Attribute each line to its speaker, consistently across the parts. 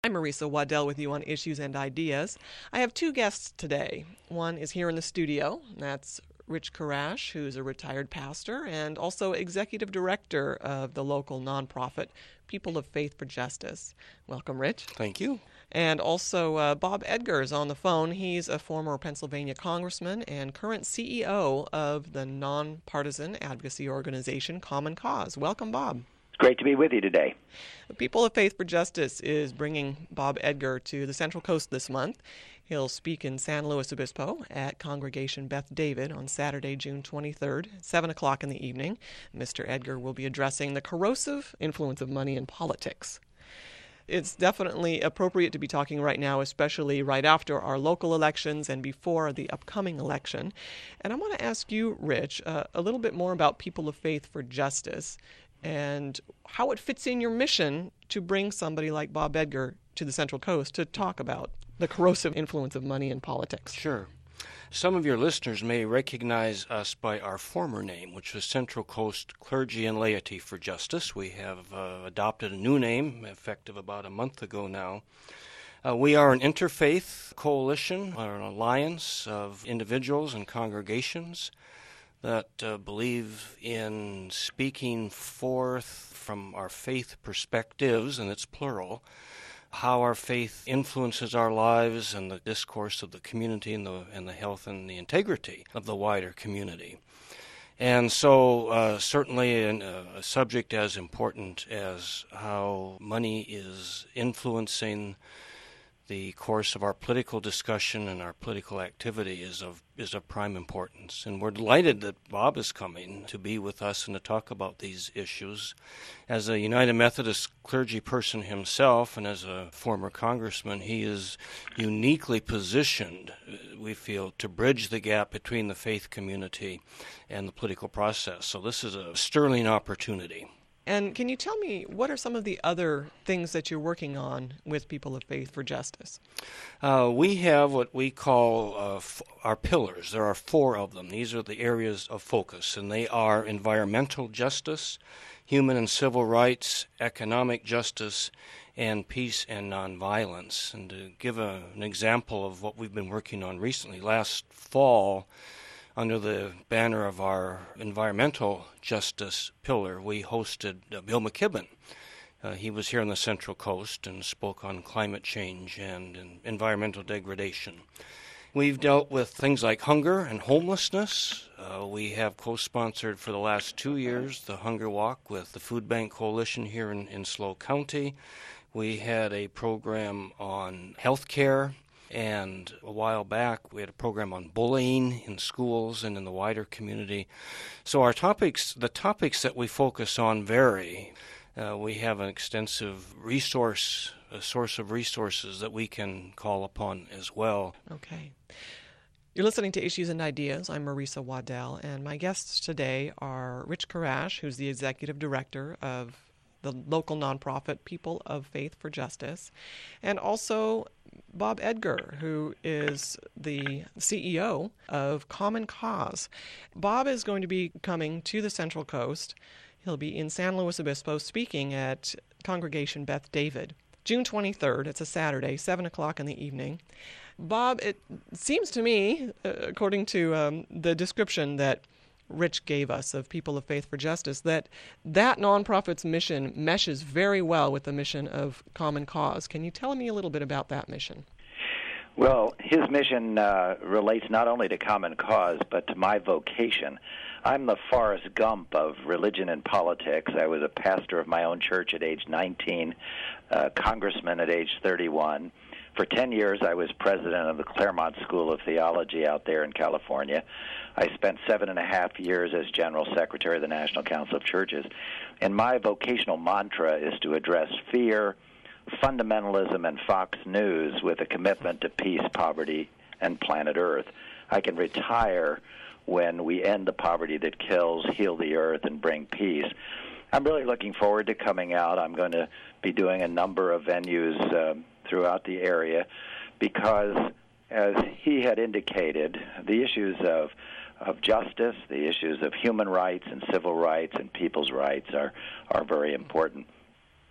Speaker 1: I'm Marisa Waddell with you on Issues and Ideas. I have two guests today. One is here in the studio. That's Rich Karash, who's a retired pastor and also executive director of the local nonprofit People of Faith for Justice. Welcome, Rich.
Speaker 2: Thank you.
Speaker 1: And also Bob Edgar is on the phone. He's a former Pennsylvania congressman and current CEO of the nonpartisan advocacy organization Common Cause. Welcome, Bob.
Speaker 3: Great to be with you today.
Speaker 1: The People of Faith for Justice is bringing Bob Edgar to the Central Coast this month. He'll speak in San Luis Obispo at Congregation Beth David on Saturday, June 23rd, 7 o'clock in the evening. Mr. Edgar will be addressing the corrosive influence of money in politics. It's definitely appropriate to be talking right now, especially right after our local elections and before the upcoming election. And I want to ask you, Rich, a little bit more about People of Faith for Justice and how it fits in your mission to bring somebody like Bob Edgar to the Central Coast to talk about the corrosive influence of money in politics.
Speaker 2: Sure. Some of your listeners may recognize us by our former name, which was Central Coast Clergy and Laity for Justice. We have adopted a new name, effective about a month ago now. We are an interfaith coalition, or an alliance of individuals and congregations that believe in speaking forth from our faith perspectives, and it's plural, how our faith influences our lives and the discourse of the community and the health and the integrity of the wider community. And so certainly a subject as important as how money is influencing the course of our political discussion and our political activity is of prime importance. And we're delighted that Bob is coming to be with us and to talk about these issues. As a United Methodist clergy person himself and as a former congressman, he is uniquely positioned, we feel, to bridge the gap between the faith community and the political process. So this is a sterling opportunity.
Speaker 1: And can you tell me, what are some of the other things that you're working on with People of Faith for Justice?
Speaker 2: We have what we call our pillars. There are 4 of them. These are the areas of focus, and they are environmental justice, human and civil rights, economic justice, and peace and nonviolence. And to give an example of what we've been working on recently, last fall, under the banner of our environmental justice pillar, we hosted Bill McKibben. He was here on the Central Coast and spoke on climate change and environmental degradation. We've dealt with things like hunger and homelessness. We have co-sponsored for the last 2 years the Hunger Walk with the Food Bank Coalition here in SLO County. We had a program on health care. And a while back, we had a program on bullying in schools and in the wider community. So the topics that we focus on vary. We have an extensive a source of resources that we can call upon as well.
Speaker 1: Okay. You're listening to Issues and Ideas. I'm Marisa Waddell, and my guests today are Rich Karash, who's the executive director of the local nonprofit People of Faith for Justice, and also Bob Edgar, who is the CEO of Common Cause. Bob is going to be coming to the Central Coast. He'll be in San Luis Obispo speaking at Congregation Beth David, June 23rd. It's a Saturday, 7 o'clock in the evening. Bob, it seems to me, according to the description that Rich gave us of People of Faith for Justice, that nonprofit's mission meshes very well with the mission of Common Cause. Can you tell me a little bit about that mission?
Speaker 3: Well, his mission relates not only to Common Cause, but to my vocation. I'm the Forrest Gump of religion and politics. I was a pastor of my own church at age 19, congressman at age 31. For 10 years, I was president of the Claremont School of Theology out there in California. I spent 7.5 years as general secretary of the National Council of Churches. And my vocational mantra is to address fear, fundamentalism, and Fox News with a commitment to peace, poverty, and planet Earth. I can retire when we end the poverty that kills, heal the earth, and bring peace. I'm really looking forward to coming out. I'm going to be doing a number of venues throughout the area because, as he had indicated, the issues of justice, the issues of human rights and civil rights and people's rights are very important.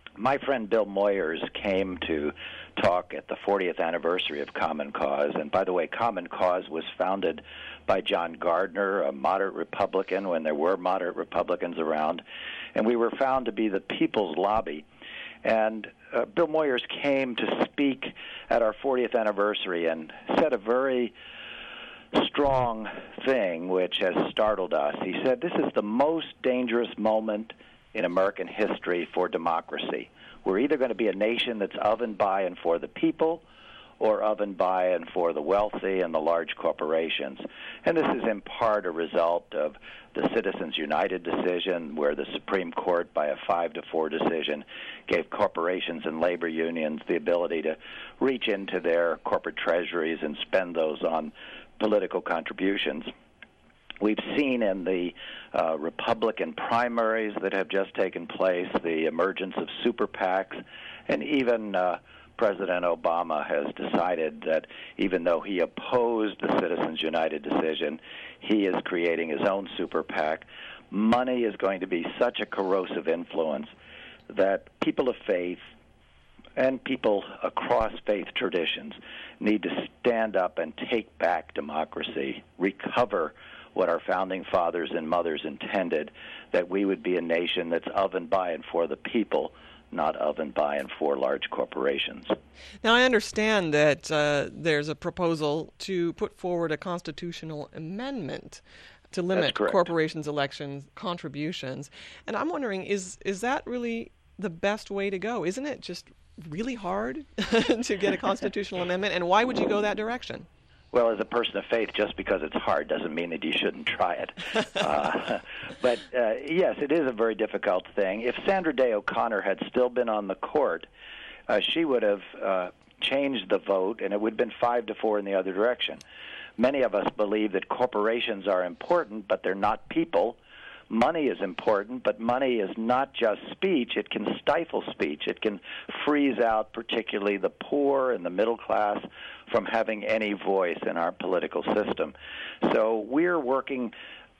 Speaker 3: My friend Bill Moyers came to talk at the 40th anniversary of Common Cause. And by the way, Common Cause was founded by John Gardner, a moderate Republican, when there were moderate Republicans around. And we were found to be the people's lobby. And Bill Moyers came to speak at our 40th anniversary and said a very strong thing which has startled us. He said, "This is the most dangerous moment in American history for democracy. We're either going to be a nation that's of and by and for the people, or of and by and for the wealthy and the large corporations." And this is in part a result of the Citizens United decision, where the Supreme Court, by a 5-4 decision, gave corporations and labor unions the ability to reach into their corporate treasuries and spend those on political contributions. We've seen in the Republican primaries that have just taken place the emergence of super PACs, and even President Obama has decided that even though he opposed the Citizens United decision, he is creating his own super PAC. Money is going to be such a corrosive influence that people of faith and people across faith traditions need to stand up and take back democracy, recover what our founding fathers and mothers intended, that we would be a nation that's of and by and for the people, not of and by and for large corporations.
Speaker 1: Now, I understand that there's a proposal to put forward a constitutional amendment to limit corporations' election contributions. And I'm wondering, is that really the best way to go? Isn't it just really hard to get a constitutional amendment? And why would you go that direction?
Speaker 3: Well, as a person of faith, just because it's hard doesn't mean that you shouldn't try it. But yes, it is a very difficult thing. If Sandra Day O'Connor had still been on the court, she would have changed the vote, and it would have been 5-4 in the other direction. Many of us believe that corporations are important, but they're not people. Money is important, but money is not just speech. It can stifle speech. It can freeze out particularly the poor and the middle class from having any voice in our political system. So we're working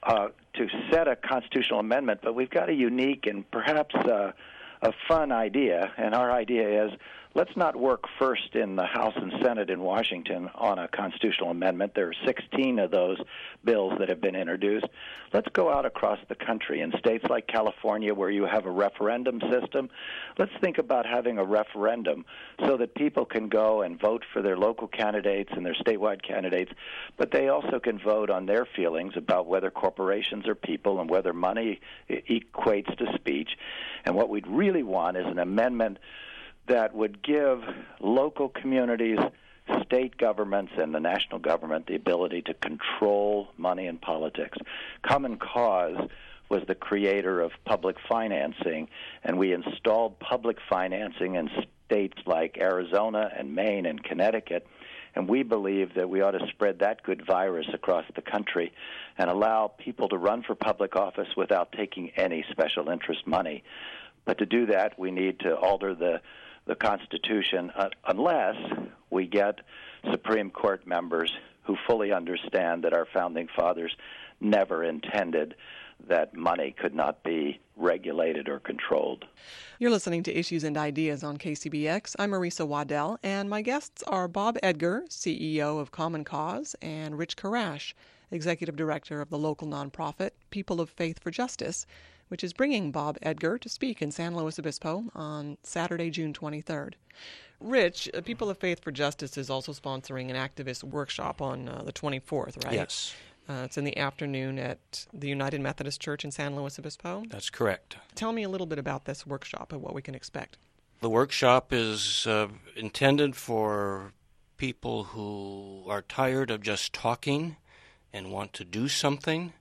Speaker 3: to set a constitutional amendment, but we've got a unique and perhaps a fun idea, and our idea is let's not work first in the House and Senate in Washington on a constitutional amendment. There are 16 of those bills that have been introduced. Let's go out across the country. In states like California, where you have a referendum system, let's think about having a referendum so that people can go and vote for their local candidates and their statewide candidates, but they also can vote on their feelings about whether corporations are people and whether money equates to speech. And what we'd really want is an amendment that would give local communities, state governments, and the national government the ability to control money in politics. Common Cause was the creator of public financing, and we installed public financing in states like Arizona and Maine and Connecticut, and we believe that we ought to spread that good virus across the country and allow people to run for public office without taking any special interest money. But to do that, we need to alter the Constitution unless we get Supreme Court members who fully understand that our founding fathers never intended that money could not be regulated or controlled.
Speaker 1: You're listening to Issues and Ideas on KCBX. I'm Marisa Waddell, and my guests are Bob Edgar, CEO of Common Cause, and Rich Karash, Executive Director of the local nonprofit People of Faith for Justice, which is bringing Bob Edgar to speak in San Luis Obispo on Saturday, June 23rd. Rich, People of Faith for Justice is also sponsoring an activist workshop on the 24th, right?
Speaker 2: Yes.
Speaker 1: It's in the afternoon at the United Methodist Church in San Luis Obispo.
Speaker 2: That's correct.
Speaker 1: Tell me a little bit about this workshop and what we can expect.
Speaker 2: The workshop is intended for people who are tired of just talking and want to do something.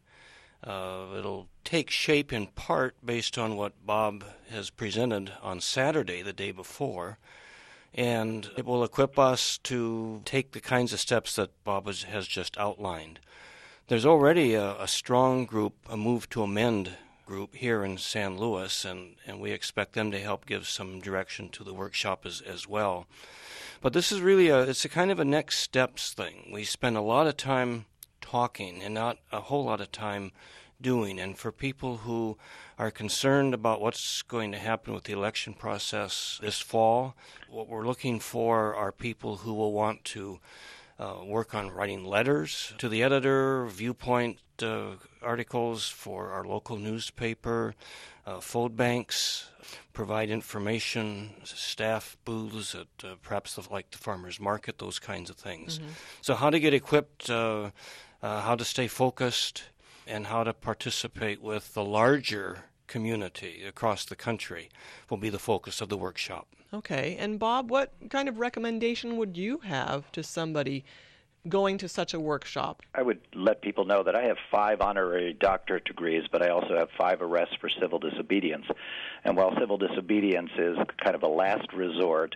Speaker 2: It'll take shape in part based on what Bob has presented on Saturday, the day before, and it will equip us to take the kinds of steps that Bob has just outlined. There's already a strong group, a Move to Amend group here in San Luis, and we expect them to help give some direction to the workshop as well. But this is really it's a kind of a next steps thing. We spend a lot of time talking and not a whole lot of time doing. And for people who are concerned about what's going to happen with the election process this fall. What we're looking for are people who will want to work on writing letters to the editor, viewpoint articles for our local newspaper, food banks, provide information, staff booths at perhaps like the farmers market, those kinds of things. Mm-hmm. So how to get equipped, how to stay focused, and how to participate with the larger community across the country will be the focus of the workshop.
Speaker 1: Okay. And Bob, what kind of recommendation would you have to somebody going to such a workshop?
Speaker 3: I would let people know that I have 5 honorary doctorate degrees, but I also have 5 arrests for civil disobedience. And while civil disobedience is kind of a last resort,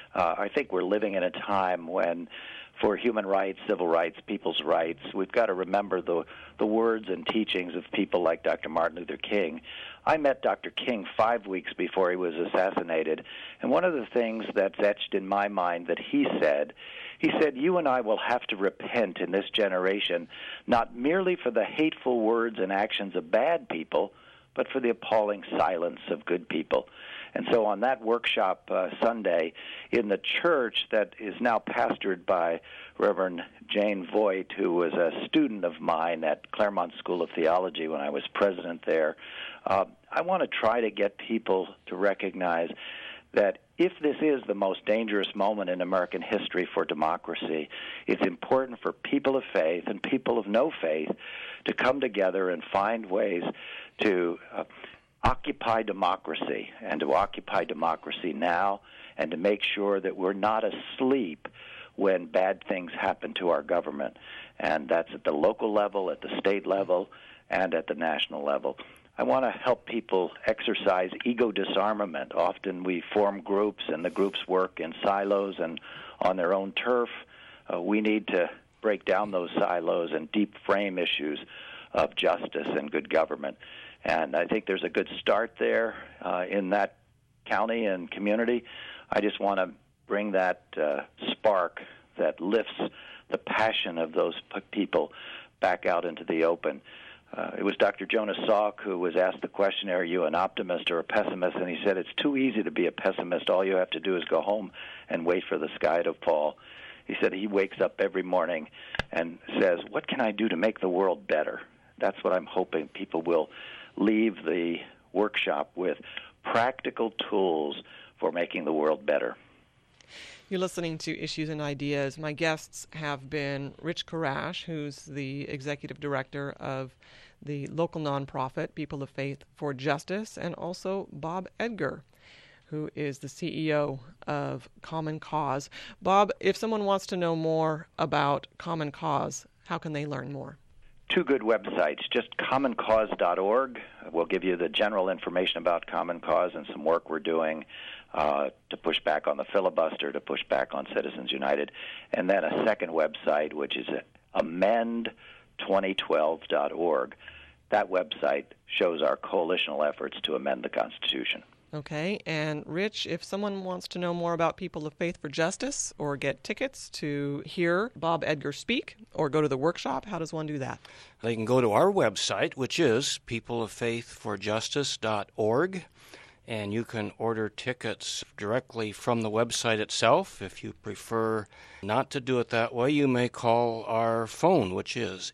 Speaker 3: I think we're living in a time when, for human rights, civil rights, people's rights, we've got to remember the words and teachings of people like Dr. Martin Luther King. I met Dr. King 5 weeks before he was assassinated, and one of the things that's etched in my mind that he said, you and I will have to repent in this generation, not merely for the hateful words and actions of bad people, but for the appalling silence of good people. And so on that workshop Sunday in the church that is now pastored by Reverend Jane Voigt, who was a student of mine at Claremont School of Theology when I was president there, I want to try to get people to recognize that if this is the most dangerous moment in American history for democracy, it's important for people of faith and people of no faith to come together and find ways to occupy democracy, and to occupy democracy now, and to make sure that we're not asleep when bad things happen to our government. And that's at the local level, at the state level, and at the national level. I want to help people exercise ego disarmament. Often we form groups, and the groups work in silos and on their own turf. We need to break down those silos and deep frame issues of justice and good government. And I think there's a good start there in that county and community. I just want to bring that spark that lifts the passion of those people back out into the open. It was Dr. Jonas Salk who was asked the question, are you an optimist or a pessimist? And he said, it's too easy to be a pessimist. All you have to do is go home and wait for the sky to fall. He said he wakes up every morning and says, what can I do to make the world better? That's what I'm hoping people will leave the workshop with, practical tools for making the world better.
Speaker 1: You're listening to Issues and Ideas. My guests have been Rich Karash, who's the executive director of the local nonprofit People of Faith for Justice, and also Bob Edgar, who is the CEO of Common Cause. Bob, if someone wants to know more about Common Cause, how can they learn more?
Speaker 3: 2 good websites, just commoncause.org. We'll give you the general information about Common Cause and some work we're doing to push back on the filibuster, to push back on Citizens United. And then a second website, which is amend2012.org. That website shows our coalitional efforts to amend the Constitution.
Speaker 1: Okay, and Rich, if someone wants to know more about People of Faith for Justice or get tickets to hear Bob Edgar speak or go to the workshop, how does one do that?
Speaker 2: They can go to our website, which is peopleoffaithforjustice.org, and you can order tickets directly from the website itself. If you prefer not to do it that way, you may call our phone, which is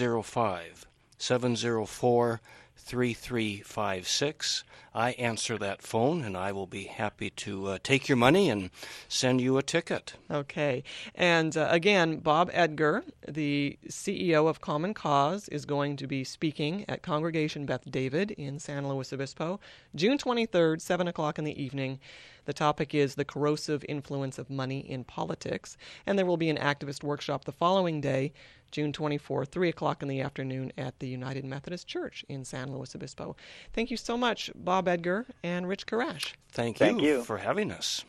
Speaker 2: 805-704-3356. I answer that phone, and I will be happy to take your money and send you a ticket.
Speaker 1: Okay. And again, Bob Edgar, the CEO of Common Cause, is going to be speaking at Congregation Beth David in San Luis Obispo, June 23rd, 7 o'clock in the evening. The topic is the corrosive influence of money in politics. And there will be an activist workshop the following day, June 24th, 3 o'clock in the afternoon at the United Methodist Church in San Luis Obispo. Thank you so much, Bob Edgar and Rich Karash.
Speaker 2: Thank you for having us.